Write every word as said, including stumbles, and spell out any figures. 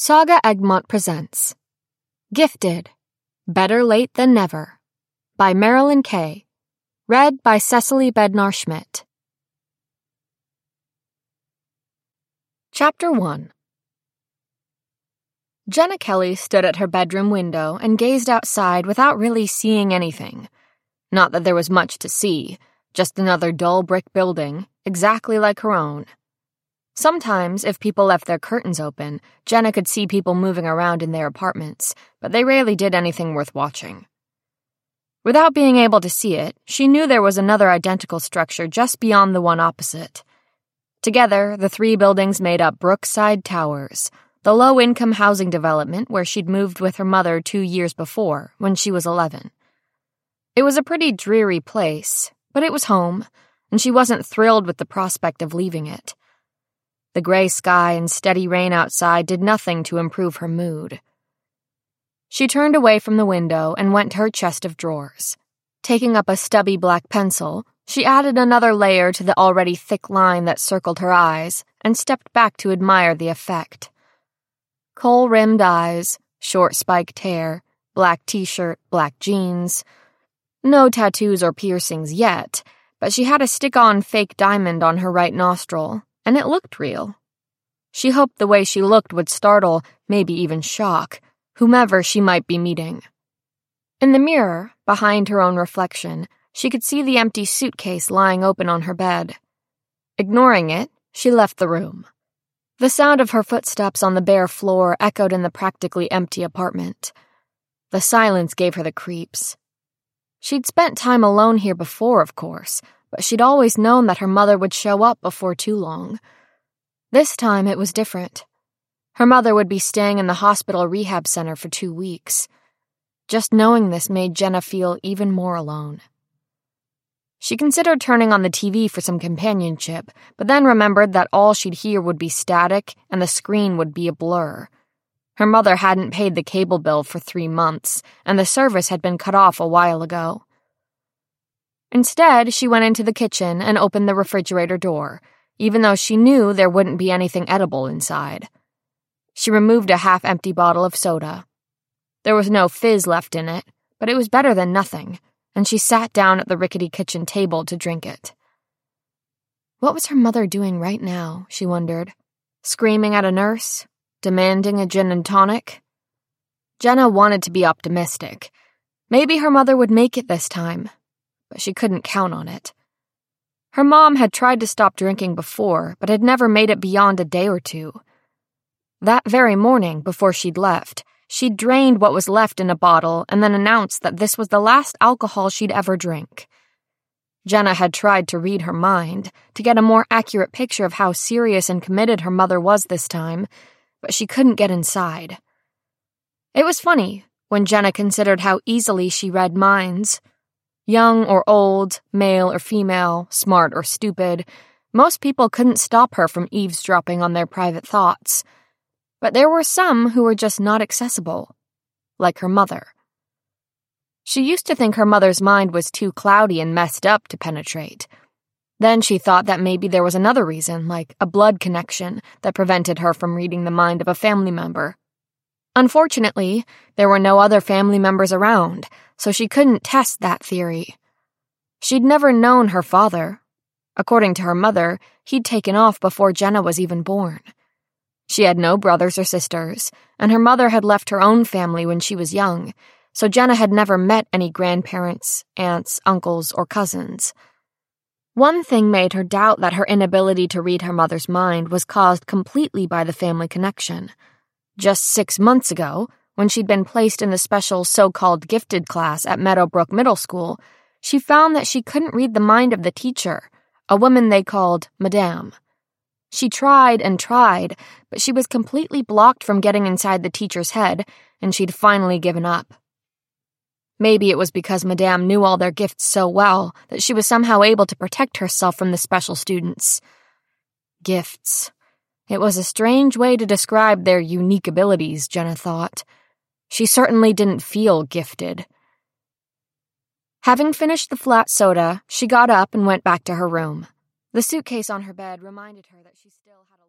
Saga Egmont presents Gifted, Better Late Than Never by Marilyn Kay. Read by Cecily Bednar-Schmidt. Chapter one. Jenna Kelly stood at her bedroom window and gazed outside without really seeing anything. Not that there was much to see, just another dull brick building, exactly like her own. Sometimes, if people left their curtains open, Jenna could see people moving around in their apartments, but they rarely did anything worth watching. Without being able to see it, she knew there was another identical structure just beyond the one opposite. Together, the three buildings made up Brookside Towers, the low-income housing development where she'd moved with her mother two years before, when she was eleven. It was a pretty dreary place, but it was home, and she wasn't thrilled with the prospect of leaving it. The gray sky and steady rain outside did nothing to improve her mood. She turned away from the window and went to her chest of drawers. Taking up a stubby black pencil, she added another layer to the already thick line that circled her eyes and stepped back to admire the effect. Kohl-rimmed eyes, short spiked hair, black t-shirt, black jeans. No tattoos or piercings yet, but she had a stick-on fake diamond on her right nostril, and it looked real. She hoped the way she looked would startle, maybe even shock, whomever she might be meeting. In the mirror, behind her own reflection, she could see the empty suitcase lying open on her bed. Ignoring it, she left the room. The sound of her footsteps on the bare floor echoed in the practically empty apartment. The silence gave her the creeps. She'd spent time alone here before, of course, but she'd always known that her mother would show up before too long. This time it was different. Her mother would be staying in the hospital rehab center for two weeks. Just knowing this made Jenna feel even more alone. She considered turning on the T V for some companionship, but then remembered that all she'd hear would be static and the screen would be a blur. Her mother hadn't paid the cable bill for three months, and the service had been cut off a while ago. Instead, she went into the kitchen and opened the refrigerator door, even though she knew there wouldn't be anything edible inside. She removed a half-empty bottle of soda. There was no fizz left in it, but it was better than nothing, and she sat down at the rickety kitchen table to drink it. What was her mother doing right now, she wondered? Screaming at a nurse? Demanding a gin and tonic? Jenna wanted to be optimistic. Maybe her mother would make it this time, but she couldn't count on it. Her mom had tried to stop drinking before, but had never made it beyond a day or two. That very morning, before she'd left, she'd drained what was left in a bottle and then announced that this was the last alcohol she'd ever drink. Jenna had tried to read her mind, to get a more accurate picture of how serious and committed her mother was this time, but she couldn't get inside. It was funny when Jenna considered how easily she read minds. Young or old, male or female, smart or stupid, most people couldn't stop her from eavesdropping on their private thoughts. But there were some who were just not accessible, like her mother. She used to think her mother's mind was too cloudy and messed up to penetrate. Then she thought that maybe there was another reason, like a blood connection, that prevented her from reading the mind of a family member. Unfortunately, there were no other family members around, so she couldn't test that theory. She'd never known her father. According to her mother, he'd taken off before Jenna was even born. She had no brothers or sisters, and her mother had left her own family when she was young, so Jenna had never met any grandparents, aunts, uncles, or cousins. One thing made her doubt that her inability to read her mother's mind was caused completely by the family connection. Just six months ago, when she'd been placed in the special so-called gifted class at Meadowbrook Middle School, she found that she couldn't read the mind of the teacher, a woman they called Madame. She tried and tried, but she was completely blocked from getting inside the teacher's head, and she'd finally given up. Maybe it was because Madame knew all their gifts so well that she was somehow able to protect herself from the special students. Gifts. It was a strange way to describe their unique abilities, Jenna thought. She certainly didn't feel gifted. Having finished the flat soda, she got up and went back to her room. The suitcase on her bed reminded her that she still had a